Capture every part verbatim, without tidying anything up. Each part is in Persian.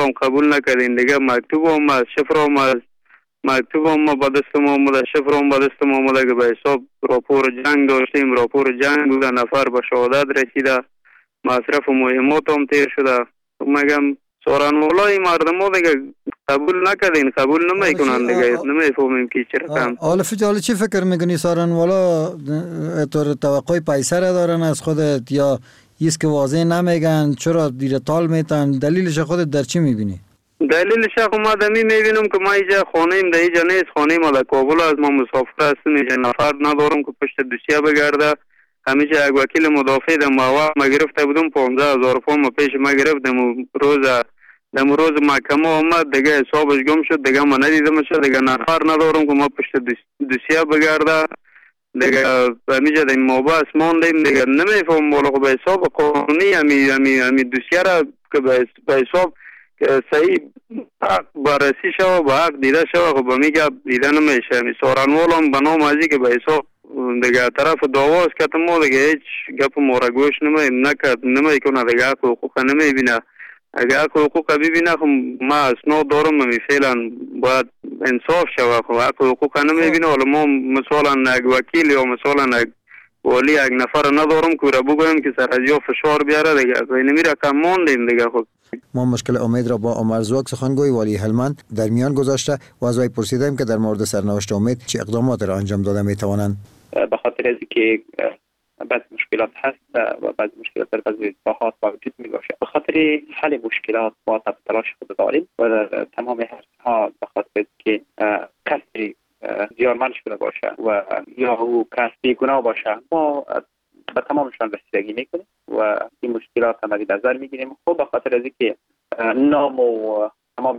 هم قبول نکردین دیگه. مکتوب هم شفر هم مکتوب هم با دست ما آمده، شفر هم با دست ما آمده که به حساب راپور جنگ داشتیم. راپور جنگ بوده، نفر به شهادت رسیده، مصرف مهمات هم تیر شده. مگم سارنوالای مردم ها دیگه قبول نکردین، قبول نمیکنن دیگه. نمیفهمیم که چه رقم. حالا فجال چی فکر میکنی سارنوالا طور توقع پیسه را دارن از خودت یا ایست که واضح نمیگن؟ چرا دیر تال میتن؟ دلیلش خودت در چی میبینی؟ دلیلش ما دمی میبینم که ما اینجا خانه ایم، در اینجا نیست خانه ایم، در کابل از ما مسافر هستم، اینجا نفر ندارم که پشت دوسیه بگرده. همیشه یک وکیل مدافع در موقع ما گرفته بودم، پانزده هزار پوند ما پیش ما گرفتم. روز دم روز محکمه آمد دیگه حسابش گم شد، دیگه ما ندیدم شد، دیگه نفر ندارم که ما پشت دوسیه بگرده. دیگه همیشه در این موبایل ماندیم دیگه. نمیفهم والا به حساب قانونی همی همی همی دوسیه را که به حساب صحیح بررسی شو با حق دیده شو خب میگه دیده نمیشه. می سارنوال هم به نام ازی که به حساب دیگه طرف دعواست که ما دیگه هیچ گپ ما را گوش نمی نکرد، نمی کنه دیگه حق حقوق نمی بینه. اگه حق حقوق ببینه خب ما اسناد دارم می فعلا باید انصاف شوه. خب حق حقوق نمی بینه. حالا ما مثلا یک وکیل یا مثلا یک ولی یک نفر ندارم که را بگویم که سر از یا فشار بیاره دیگه. اینمی را کم ماندیم دیگه. خب ما مشکل امید را با عمر زوک سخنگوی والی هلمند در میان گذاشته و از وی پرسیدیم که در مورد سرنوشت امید چه اقدامات را انجام داده می توانند. به خاطر از اینکه بعض مشکلات هست و بعض مشکلات در بعض ساحات موجود می باشه، به خاطر حل مشکلات ما تب تلاش خود داریم و در تمام ها به خاطر که کسی زیانمند شده باشه و یا او کس بیگناه باشه ما به تمامشان رسیدگی میکنیم و این مشکلات هم از نظر میگیریم. خب به خاطر از اینکه نام و تمام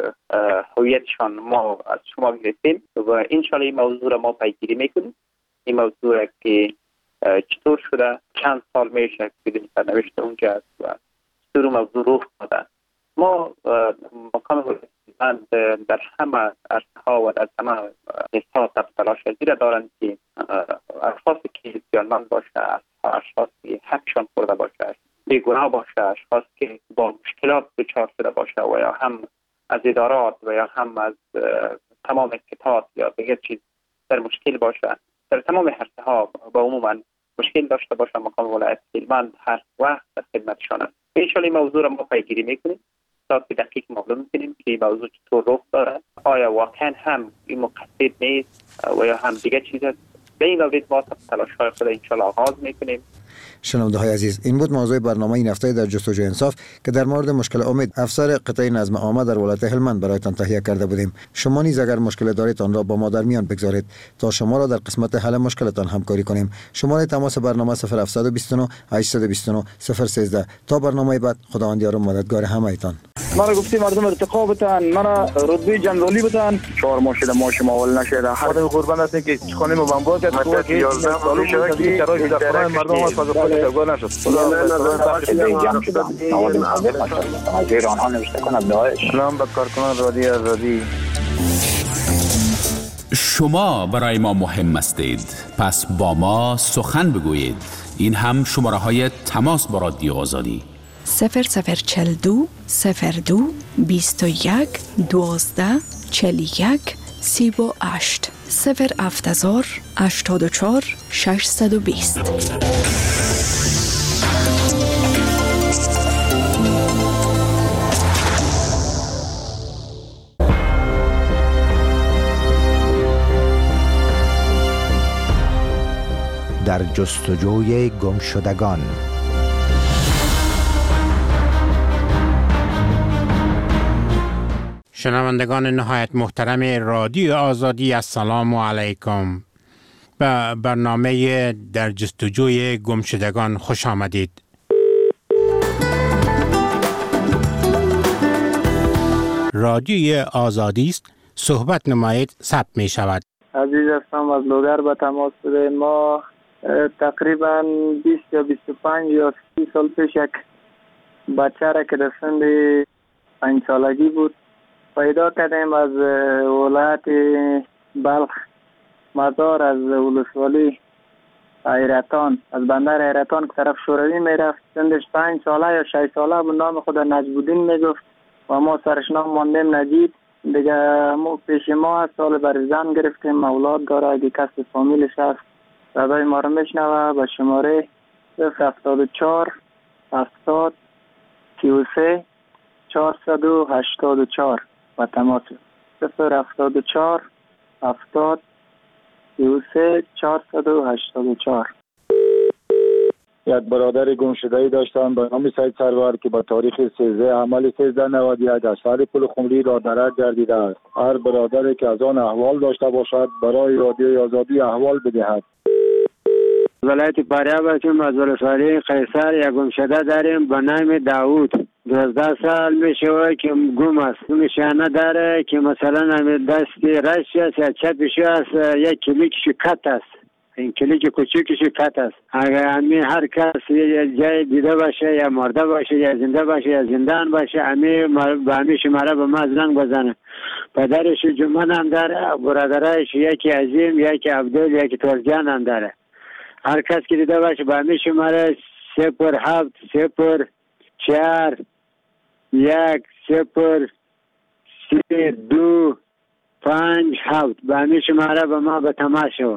هویتشان ما از شما گرفتیم و انشالله این موضوع را ما پیگیری میکنیم. این موضوع که چطور شده، چند سال میشه که بدون سرنوشت اونجا است و چطور موضوع رخ داده. ما مقام ولایت در همه عرصه ها و در همه حصات تب تلاش زیر دارند که اشخاصی که زیانمند باشه، اشخاصی که حقشان خورده باشه، بیگناه باشه، اشخاص که با مشکلات دچار شده باشه و یا هم از ادارات و یا هم از تمام انقطاعات یا دیگر چیز در مشکل باشه، در تمام عرصه ها با عموما مشکل داشته باشه، مقام ولایت هلمند هر وقت در خدمتشان است. انشالله این موضوع را ما پیگیری میکنیم تا که دقیق معلوم کنیم که این موضوع چطور رخ داره، آیا واقعا هم این مقصد نیست و یا هم دیگه چیز است. به این مورد ما تلاش های خود انشالله آغاز میکنیم. شنونده های عزیز، این بود موضوع برنامه این هفته در جستجوی انصاف که در مورد مشکل امید افسر قطعه نظم عامه در ولایت هلمند برایتان تهیه کرده بودیم. شما نیز اگر مشکل دارید آن را با ما در میان بگذارید تا شما را در قسمت حل مشکلتان همکاری کنیم. شماره تماس برنامه صفر هفت دو نه هشت دو نه صفر یک سه. تا برنامه بعد، خداوند یار و مددگار همه ایتان. مرا گفتی مردم ارتقا بتن، مرا رتبه جنرالی بتن، چهار ماه شده ما شما اول نشده. خودم قربان هستم که خانه ما بمبار کرد تو که یازده سال شده که شرایط در خانه مردم از فضا خود جوگا نشد. خدا جمع شده اجر آنها نوشته کند داعش. سلام به کارکنان رادیو آزادی. شما برای ما مهم هستید، پس با ما سخن بگویید. این هم شماره های تماس با رادیو آزادی: صفر صفر چل دو صفر دو بیست و یک دوازده چل یک سی و هشت صفر هفتازار هشتاد و چهار ششصد و بیست. در جستجوی گمشدگان. شنوندگان نهایت محترم رادیو آزادی، السلام علیکم. به برنامه در جستجوی گمشدگان خوش آمدید. رادیو آزادی است، صحبت نمایید ثبت می شود. عزیز هستم، از لوگر به تماس بودیم. ما تقریبا بیست یا بیست و پنج یا سی سال پیش یک بچه را که در سن پنج سالگی بود پیدا کردیم از ولایت بلخ مزار، از ولسوالی حیرتان، از بندر حیرتان که طرف شوروی میرفت. سنش پنج ساله یا شش ساله بود. نام خود نجم‌الدین میگفت. و ما سرش نام ماندیم نجیب. دیگه ما پیش ما سال بر زن گرفتیم، اولاد داره. اگه کسی فامیلش هست صدای ما رو میشنوه به شماره صفر هفتاد و چهار هفتاد سی و سه چهارصد و هشتاد و چهار و تماس صفر هفتاد و چهار هفتاد سی و سه چهارصد و هشتاد و چهار. یک برادر گمشده‌ای داشتم به نام سید سرور که با تاریخ سیزده حمل سیزده نود و یک از شهر پل خمری را درک گردیده است. هر برادری که از آن احوال داشته باشد برای رادیوی آزادی احوال بدهد. ولایت فاریاب هستیم، از ولسوالی قیصر یک گمشده داریم به نام داوود. دوازده سال میشه که گم است. نشانه داره که مثلا دست رش است یا چپش است، یک کلیکش کت است. این کلیک کوچیکش کت است. اگر همین هر کس یه جای دیده باشه یا مرده باشه یا زنده باشه یا زندان باشه، همین به همین شماره به ما زنگ بزنه. پدرش جمعه هم داره، برادرش یکی عظیم، یکی عبدال، یکی ترجان هم داره. هر کس که دیده باشه به همین شماره صفر هفت صفر چهار یک صفر سه دو پنج هفت به همین شماره به ما به تماس شود.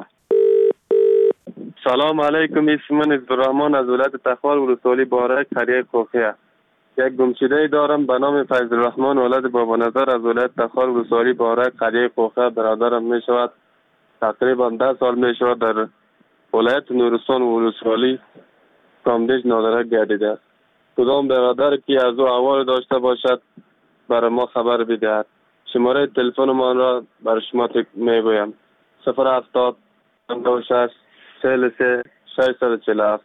سلام علیکم، اسم من عبدالرحمن از ولایت تخوال ولسوالی بارک قریه کوفیه. یک گمشده دارم به نام فیض الرحمن ولد بابا نظر از ولایت تخوال ولسوالی بارک قریه کوفیه. برادرم می شود تقریبا ده سال می شود در ولایت نورستان ولسوالی کامدیش نادرک گردیده است. کدام برادر که از او احوال داشته باشد برای ما خبر بدهد. شماره تلفن من را برای شما می گویم صفر هفتاد پنجاه و شش چهل و سه ششصد و چهل و هفت.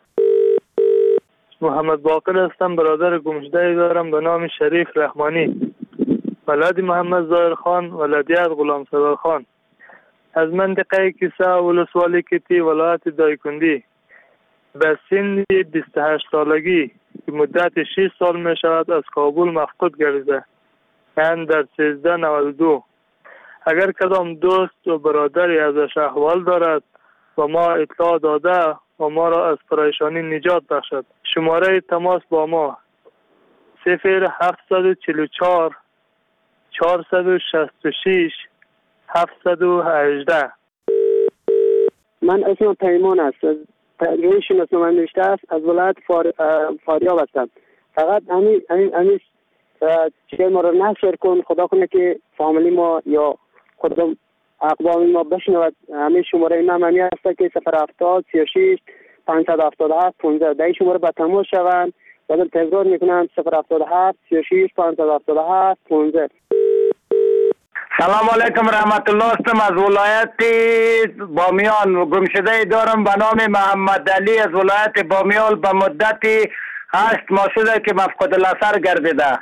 محمد باقر هستم، برادر گمشده دارم به نام شریف رحمانی، ولد محمد ظاهر خان، ولدیت غلام سرور خان، از منطقه کیسه ولسوالی کتی ولایت دایکندی. به سن بیست و هشت سالگی که مدت شش سال می شود از کابل مفقود گردیده، یعنی در سیزده نود و دو. اگر کدام دوست و برادری ازش احوال دارد و ما اطلاع داده و ما را از پریشانی نجات بخشد، شماره تماس با ما صفر هفت چهار چهار چهارصد و شصت و شش هفتصد و هجده. من اسم پیمان است، روی شناسنامه نوشته است، از ولایت فار... فاریاب هستم. فقط همین همین چیز ما را نشر کن، خدا کنه که فامیلی ما یا خودم اقوام ما بشنود. همین شماره نام همی هست که صفر هفتاد سی و شش پانصد و هفتاد و هفت پانزده. در این شماره به تماس شوند. بعد تکرار میکنم صفر هفتاد و هفت سی و شش پانصد و هفتاد و هفت پانزده. سلام علیکم رحمت الله، هستم از ولایت بامیان. گمشده دارم به نام محمد علی از ولایت بامیان. به مدت هشت ماه شده که مفقود الاثر گردیده.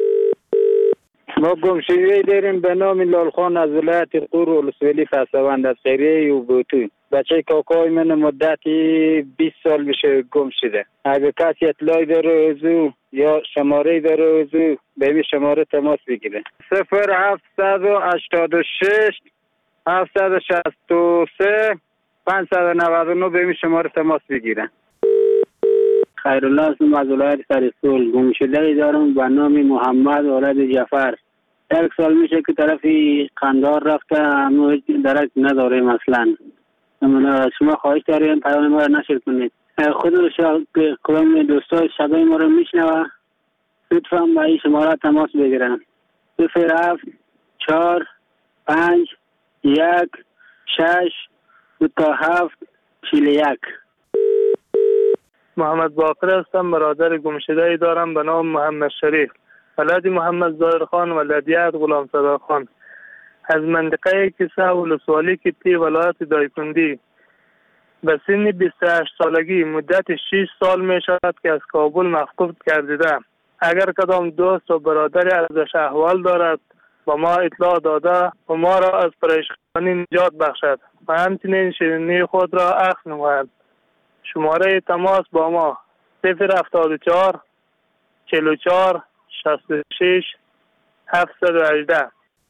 ما گمشده داریم به نام لال خان از ولایت قور ولسوالی فسوند از خیریه یوبوتو. بچه کاکای من مدتی بیست سال بشه گم شده. اگه کسی اطلاعی داره از او یا شماره داره از او به این شماره تماس بگیره. صفر هفتصد و هشتاد و شش هفتصد و شصت و سه پانصد و نود و نه به این شماره تماس بگیره. خیرالله هستم از ولایت سرسول. گم شده دارم به نام محمد ولد جعفر. یک سال میشه که طرفی قندار رفته، اما هیچ درک نداره. مثلا شما خواهش داریم پیام ما را نشر کنید. خود کدام دوستای شبه ما را میشنوه لطفا با این شماره تماس بگیرن. صفر هفت چهار پنج یک شش دو تا هفت چهل و یک. محمد باقر هستم، برادر گمشده دارم به نام محمد شریف، ولد محمد ظاهر خان، ولدیت غلام سرور خان، از منطقه کیسه ولسوالی کتی ولایت دایکندی. به سن بیست و هشت سالگی مدت شش سال می شود که از کابل مفقود گردیده. اگر کدام دوست و برادری ازش احوال دارد و ما اطلاع داده و ما را از پریشانی نجات بخشد و همچنین شیرینی خود را اخذ نماید. شماره تماس با ما صفر هفتاد و چهار چهل و چهار شصت و شش هفتصد و هجده.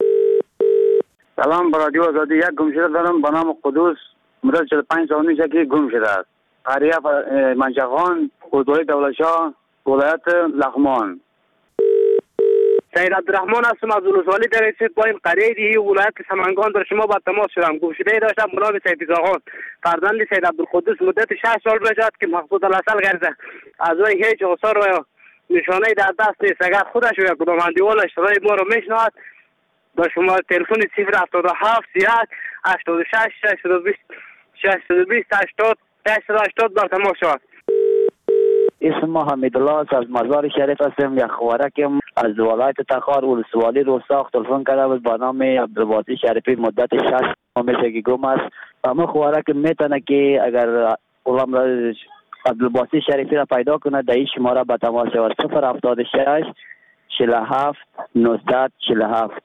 سلام، برادیو آزادی. یک گمشده دارم به نام قدوس، مدت چهل و پنج سال میشه که گم شده است. قریه منشخان، ولسوالی دولتشاه، ولایت لغمان. سید عبدالرحمن هستم از ولسوالی در سید پایین قریه دیهی ولایت سمنگان در شما با تماس شدم. گمشده داشتم بنام سید زاغان فرزند سید عبدالقدوس مدت شش سال بجاد که محفوظ الاصل گرده. از وی هیچ آثار و نشانه در دست نیست. اگر خودش و یا کدام اندیوالش رای ما رو میشنواد با شما تلفن صفر هفتاد و هفت سی یک هشتاد و شش ششصد و بیست ششصد و بیست هشتاد ششصد و هشتاد با تماس شود. اسم ما حمیدالله است، از مزار شریف هستم. یک خوارکم از ولایت تخار ولسوالی روستاخ تلفن کرده بود با نام عبدالباسی شریفی مدت شش ماه میشه که گم است. اما خوارک میتونه که اگر غلام عبدالباسی شریفی را پیدا کنه در این شماره به تماس شود صفر هفتاد و شش چهل و هفت نوزده چهل و هفت.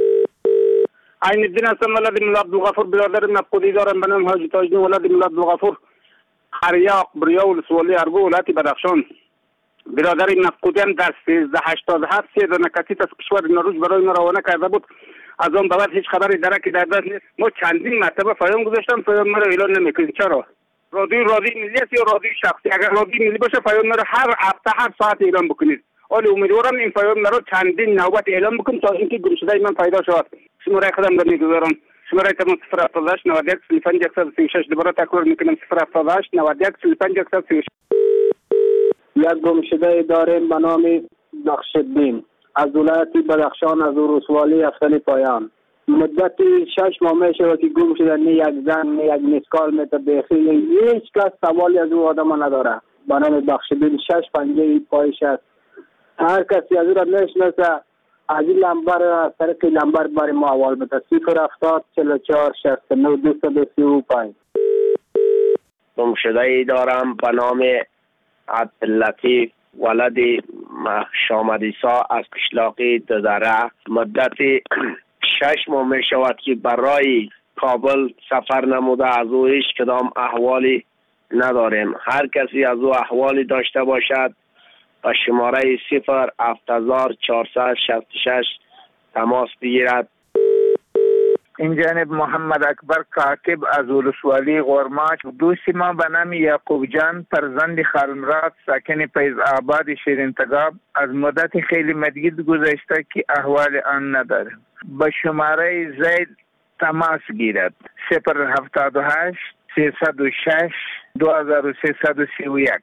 عین الدین هستم، ولد مولا عبدالغفور برادر نفقودی دارم به نام حاجی تاجدین ولد مولا عبدالغفور قریه اقبریا ولسوالی ارگو ولایت بدخشان. برادر نفقودیان در سیزده هشتاد و هفت سه دانه کتیت از کشور نروژ برای ما روانه کرده بود. از آن بعد هیچ خبری درکی در دست نیست. ما چندین مرتبه پیام گذاشتم، پیام مرا اعلان نمیکنید. چرا؟ رادیو رادیو ملی است یا رادیو شخصی؟ اگر رادیو ملی باشه پیام مرا هر هفته هر ساعت اعلان بکنید. ولی امیدوارم این پیام مرا چندین نوبت اعلان بکنید تا اینکه گمشده من پیدا شود. شماره خودم را میگذارم. شماره تماس صفر هفتاد و هشت نود و یک سی و پنج صد و سی و شش. دوباره تکرار میکنم صفر هفتاد و هشت نود و یک سی و پنج صد و سی و شش. یک گمشده داریم به نام نقش‌الدین از ولایت بدخشان از ولسوالی افسلی پایان. مدت شش ماه میشه که گم شده. نه یک زن نه یک مسکال میتر بخیل هیچ کس سوالی از او آدم نداره. به نام بخشدین شش پنجه پایش است. هر کسی از او را میشناسه از این لمبر از طریق لمبر برای ما اول بده صفر هفتاد چهل و چهار شصت و نه دویست و سی و پنج. گمشده ای دارم به نام عبداللطیف ولد شامدیسا از قشلاقی ددره. مدت شش ماه می شود که برای کابل سفر نموده. از او هیچ کدام احوالی نداریم. هر کسی از او احوالی داشته باشد با شماره صفر هفت هزار چهارصد و شصت و شش تماس بگیرد. این جانب محمد اکبر کاتب از ولسوالی غورماچ. دوست ما به نام یعقوب جان فرزند خالمراد ساکن فیض آباد شیرین تگاب از مدت خیلی مدید گذشته که احوال آن نداره. با شماره زید تماس گیرد صفر هفتاد و هشت سیصد و شش دو هزار و سیصد و سی و یک.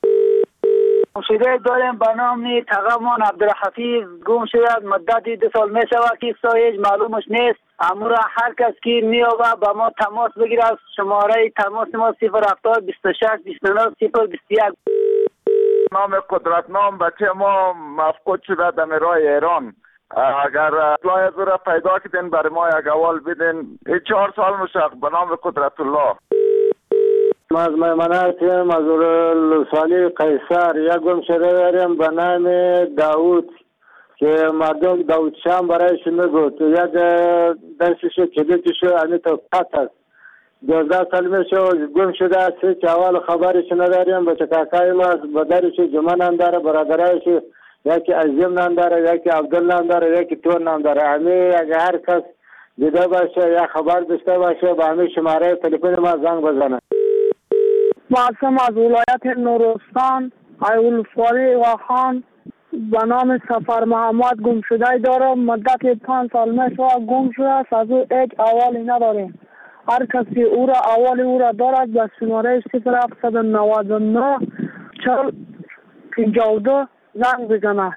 گمشده داریم به نام تقامان عبدالحفیظ. گم شده مدت دو سال می شود که هیچ معلومش نیست. امورا هر کس که می آوه با ما تماس بگیرد. شماره تماس ما صفر هفتاد بیست و شش بیست و نه صفر بیست و یک. نام قدرتنام بچه ما مفقود شده در راه ایران. اگر اطلاع از را پیدا کردین برای ما یک اول بدین. این چهار سال مشق به نام قدرت الله. ما از میمنه هستیم از ولسوالی قیصر. یک گمشده داریم به نام داود که مردم داود شام برایش میگوت. یک دستش کلیدش همی تا پت است. دوازده سال میشه گم شده است. هیچ اول خبرش نداریم. بچه کاکای ما به درش جمعه نام داره، برادرایش یکی عظیم نام داره، یکی عبدال نام داره، یکی تور نام داره. همه اگه هر کس دیده باشه یا خبر داشته باشه با همه شماره تلفن ما زنگ بزنه. ما هستم از ولایت نورستان از ولسوالی واخان به نام سفر محمد. گم شده دارم مدت پنج سال میشه گم شده است. از او هیچ احوالی نداریم. هر کسی او را احوال او را دارد به شماره صفر هفتصد و نود و نه چهل پنجاه و دو زنگ بزنه.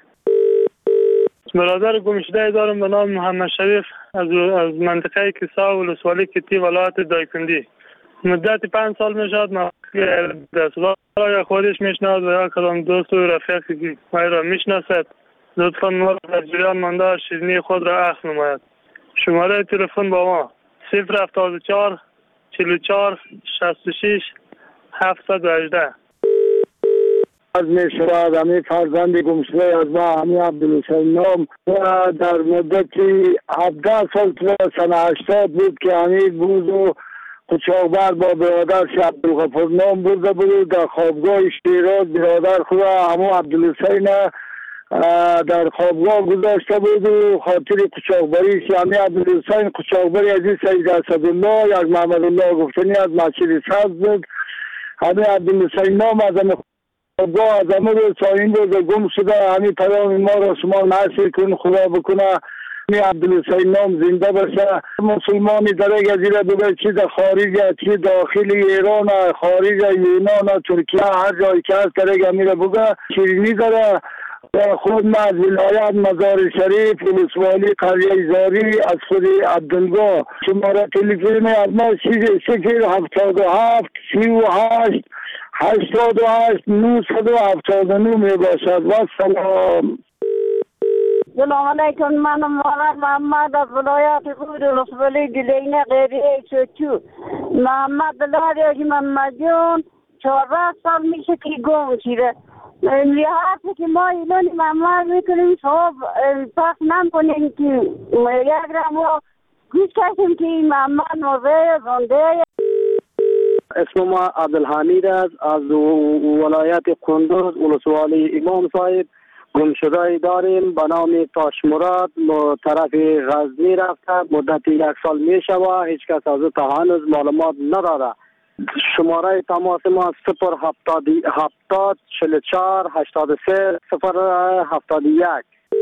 برادر گمشده دارم به نام محمد شریف از از منطقه کیسا ولسوالی کتی ولایت دایکندی. مدت پنج سال میشد ما دستگاه یا خودش میشناسد و یا کدام دوست و رفیقی که ما را میشناسد لطفا ما را در جریان مانده شیرینی خود را اخذ نماید. شماره تلفن با ما صفر هفتاد و چهار چهل و چهار شصت و شش هفتصد و هجده. از می شود همی فرزند گمشده از ما همی عبدالحسین نام و در مدتی هفده سال تو سنه هشتاد بود که همی بود و قچاقبر با برادرش عبدالغفور نام برده بود در خوابگاه شیراز. برادر خود همون عبدالحسین در خوابگاه گذاشته بود و خاطر قچاقبریش یعنی عبدالحسین قچاقبری از این سید اسدالله یک محمد الله گفتنی از مسجد سبز بود. همین عبدالحسین نام از همه با از امر چاین روز گم شده همین پیام ما را شما نشر کن. خدا بکنه می عبدالحسین نام زنده باشه. مسلمانی در گزیره بگه چی در خارج چی داخل ایران خارج یونان ترکیه هر جایی که هست در میره بگه شیرینی داره. خود ما از ولایت مزار شریف ولسوالی قریه زاری از خود عبدالگاه شماره تلفن از ما صفر هفتاد و هفت سی و هشت هشتاد و هشت نهصد و هفتاد و نه می باشد. و سلام. سلام علیکم. من مولانا محمد از ولایت خود ولسوالی گلینه قریه چوچو. محمد دلاری محمد جون چهارده سال میشه که گم شده. لیاحتی که ما ایلانی معمول میکنیم صحب پس نکنیم که یک را ما گوش کشیم که این معمول موضوع زنده. اسم ما عبدالحمید است از ولایت کندوز ولسوالی امام صاحب. گمشده داریم به نام تاش مراد طرف غزنی رفته مدت یک سال می شود. هیچ کس از او تا هنوز معلومات نداره. شماره تماس ما صفر هفتاد هفتاد چهل چهار هشتاد و سه صفر هفتاد و یک.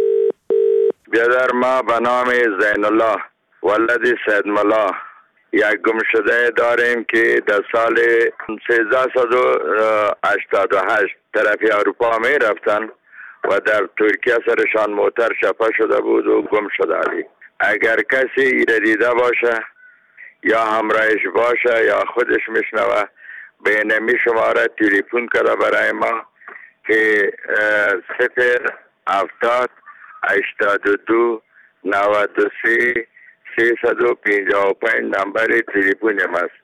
بیادر ما به نام زین الله ولد سید ملا یک گمشده داریم که در سال سیزده و هشتاد و هشت طرف اروپا می رفتن و در ترکیه سرشان موتر شپه شده بود و گم شده علی. اگر کسی ایره دیده باشه یا همراهش باشه یا خودش میشنوه به نمی شماره تلفن کرده برای ما که صفر هفتاد هشتاد و دو نود و سه سیصد و پنجاه و پنج نمبر تلفن ماست.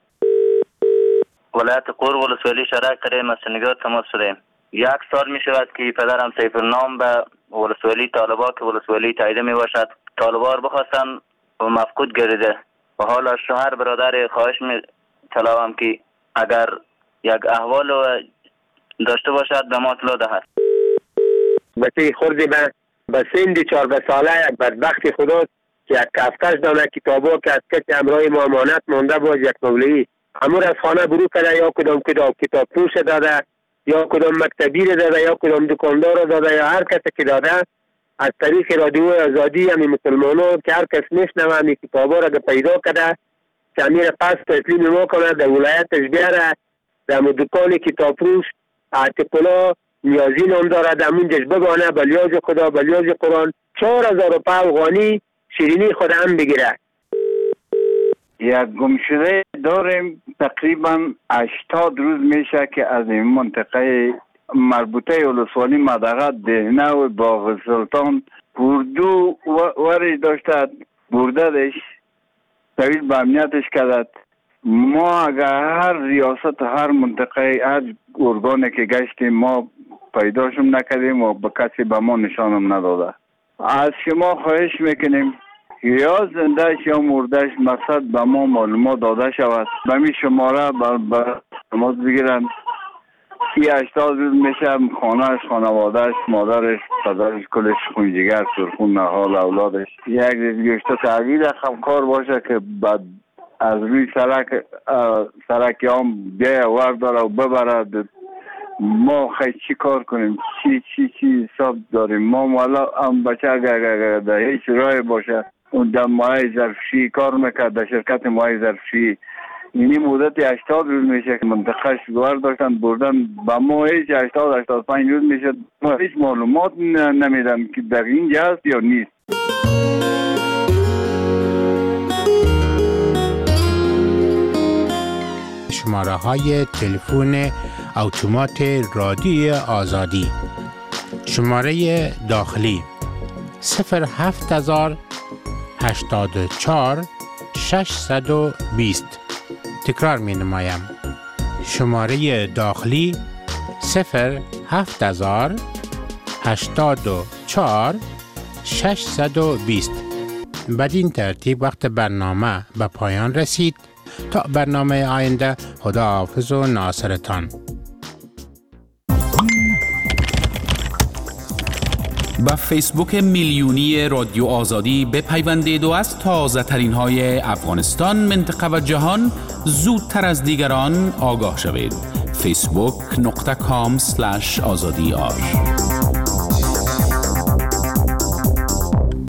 ولایت قور ولسوالی شهر کریم از سنگار تماس شدیم. یک سال می شود که پدرم سیف نام به ولسوالی طالبا که ولسوالی تاییده می باشد طالبا رو بخواستن و مفقود گردیده و حالا شوهر برادر خواهش می طلبم که اگر یک احوال داشته باشد به ما اطلاع دهد. بچه خوردی به به سندی چهارده ساله یک بدبخت خدا که یک کفتش دانه کتابا که از کسی امرای ما امانت مانده باز یک مولوی امور از خانه برو کرده یا کدام کتاب کتاب پوش داده یا کدام مکتبی رو داده یا کدام دکاندار رو داده یا هر کسی که داده از طریق رادیو آزادی همی مسلمانو که هر کس میشنوه همی کتابا را پیدا کرده که امیر پس تسلیم ما کنه در ولایتش بیاره در دکان کتاب پوش اعتقالا نیازی نام داره در منجش بگانه بلیاج خدا بلیاج قرآن چهار هزار روپه افغانی شیرینی خود هم بگیره. یک گمشده داریم تقریبا هشتاد روز میشه که از این منطقه مربوطه ولسوالی مدغه دهنه و باغ سلطان بردو ورش داشته بردهش طویل به امنیتش کردد. ما اگر هر ریاست هر منطقه هر ارگانه که گشتیم ما پیداشم نکردیم و به کسی به ما نشانم نداده. از شما خواهش میکنیم یا زندهش یا مردهش مقصد به ما معلومات داده شود. به می شماره بر بر تماس بگیرن. سی هشتاد روز میشه خانهش خانوادهش مادرش پدرش کلش خونجیگر سرخون نهال اولادش یک گشته تغییر خمکار باشه که بعد از روی سرک سرکی هم بیای ور داره و ببرد. ما خیلی چی کار کنیم چی چی چی حساب داریم. ما مولا هم بچه اگر در هیچ رای باشه اون در ماه ظرفشی کار میکرد در شرکت ماه ظرفشی اینی مدت هشتاد روز میشه که منطقه شگوار داشتن بردن با ما هیچ هشتاد هشتاد پنج روز میشه ما هیچ معلومات نمیدن که در اینجا هست یا نیست. شماره های تلفن اتومات رادیو آزادی شماره داخلی صفر هفت هزار هشتاد و چهار ششصد و بیست. تکرار می نمایم. شماره داخلی صفر هفت هزار هشتاد و چهار ششصد و بیست. بدین ترتیب وقت برنامه به پایان رسید. تا برنامه آینده خدا حافظ و ناصرتان. با فیسبوک میلیونی رادیو آزادی بپیوندید و از تازه ترین های افغانستان، منطقه و جهان زودتر از دیگران آگاه شوید. فیسبوک نقطه کام سلش آزادی آر.